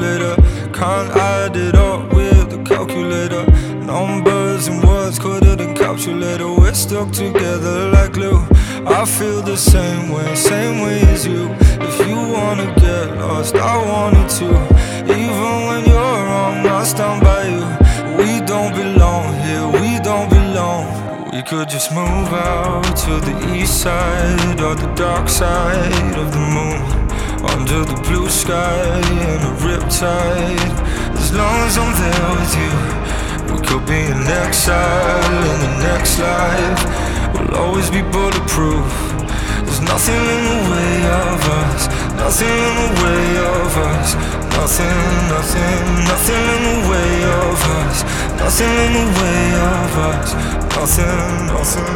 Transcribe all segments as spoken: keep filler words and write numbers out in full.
calculator. Can't add it up with a calculator. Numbers and words couldn't encapsulate it. We're stuck together like glue. I feel the same way, same way as you. If you wanna get lost, I wanted to. Even when you're wrong, I stand by you. We don't belong here, we don't belong. We could just move out to the east side or the dark side of the moon, under the blue sky in a riptide. As long as I'm there with you, we could be in exile in the next life. We'll always be bulletproof. There's nothing in the way of us, nothing in the way of us. Nothing, nothing, nothing in the way of us. Nothing in the way of us. Nothing, nothing.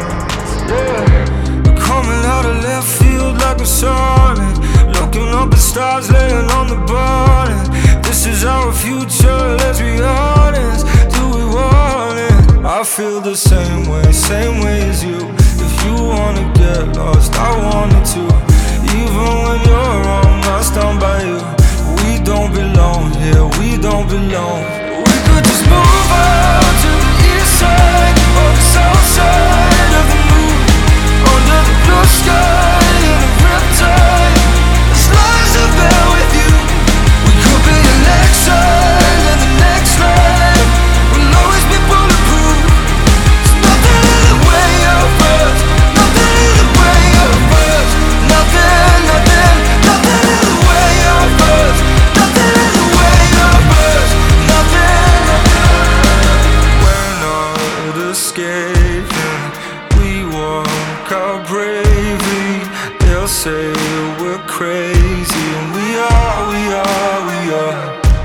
Yeah. Coming out of left field like a silent, looking up at stars laying on the bottom. This is our future, let's be honest. Do we want it? I feel the same way, same way as you. If you wanna get lost, I wanted to. Even when you're wrong, I stand by you. We don't belong here, we don't belong. We could just move out to the east side or the south side of the moon, under the blue sky in a riptide. As long as I'm there with you, we could be in exile in the next life. We'll always be bulletproof. There's nothing in the way of us, nothing in the way of us. Nothing, nothing, nothing in the way of us. Nothing in the way of us. Nothing, nothing. We're not escaping, we walk out bravely. They'll say we're crazy, and we are, we are, we are.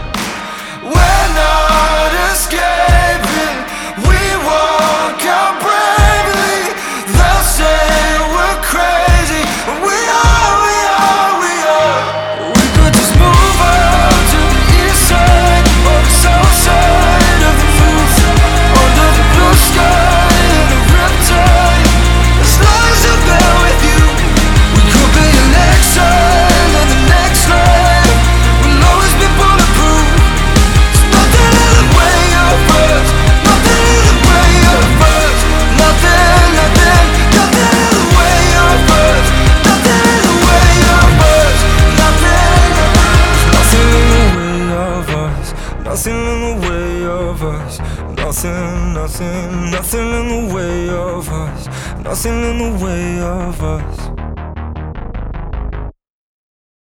We're not escaping, we walk out bravely. They'll say we're crazy, and we are, we are, we are. We could just move out to the east side or the south side of the moon, under the blue sky in a riptide. As long as I'm there with you, we could be in exile in the next life. We'll always be bulletproof. There's nothing in the way of us, nothing in the way of us. Nothing, nothing, nothing in the way of us. Nothing in the way of us. Nothing, nothing in the way of us. Nothing in the way of us. Nothing, nothing, nothing in the way of us. Nothing in the way of us.